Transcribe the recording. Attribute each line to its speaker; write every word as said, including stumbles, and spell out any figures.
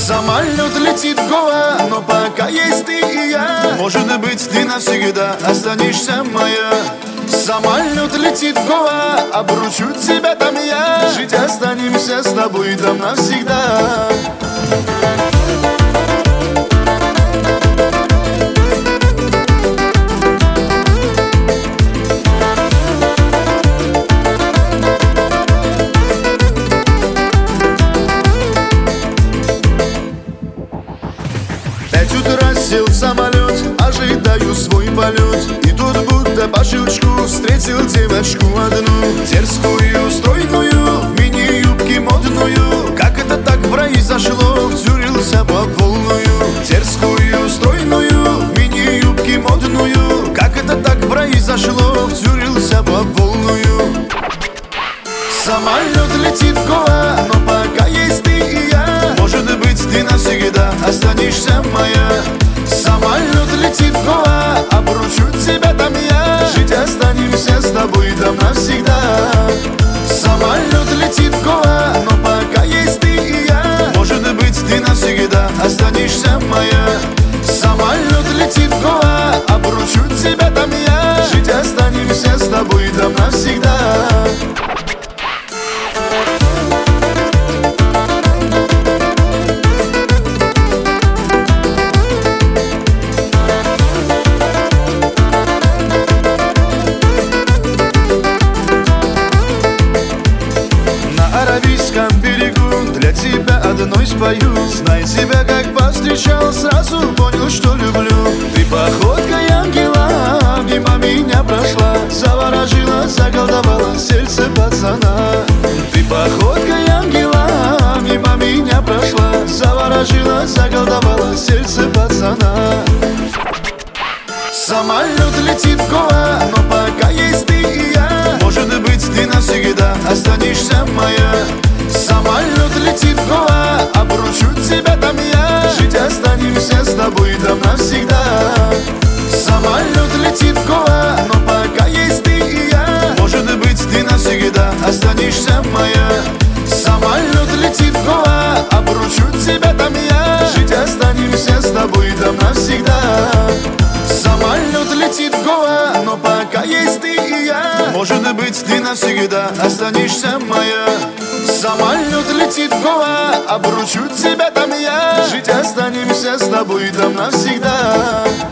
Speaker 1: Самолет летит в Гоа, но пока есть ты и я, может быть, ты навсегда останешься моя. Самолет летит в Гоа, обручу тебя там я, жить останемся с тобой там навсегда. Пять утра сел в самолет, ожидаю свой полет, и тут будто по щелчку встретил девочку одну, дерзкую, стройную, в мини-юбке модную. Как это так произошло, втюрился по полную. Дерзкую, стройную, в мини-юбке модную. Как это так произошло, втюрился по полную. Самолет летит в Гоа, но пока есть ты и я, может быть, ты навсегда останешься моя. Самолет летит в Гоа, обручу тебя там я, жить останемся с тобой там навсегда. Самолет летит в Гоа, но пока есть ты и я, может быть, ты навсегда останешься моя. Самолет летит в Гоа, обручу тебя там я, жить останемся с тобой там навсегда. Для тебя одной спою. Знай себя, как повстречал, сразу понял, что люблю. Ты походкой ангела мимо меня прошла, заворожила, заколдовала сердце пацана. Ты походкой ангела мимо меня прошла, заворожила, заколдовала сердце пацана. Самолет летит в Гоа, но пока есть ты и я, может быть, ты навсегда останешься моя. Самолет летит в Гоа, обручу тебя там я, жить останемся с тобой там навсегда. Самолет летит в Гоа, но пока есть ты и я, может быть, ты навсегда останешься моя. Самолет летит в Гоа, обручу тебя там я, жить останемся с тобой там навсегда. Самолет летит в Гоа, но пока есть ты и я, может быть, ты навсегда останешься моя. Самолет летит в Гоа, обручу тебя там я, жить останемся с тобой там навсегда.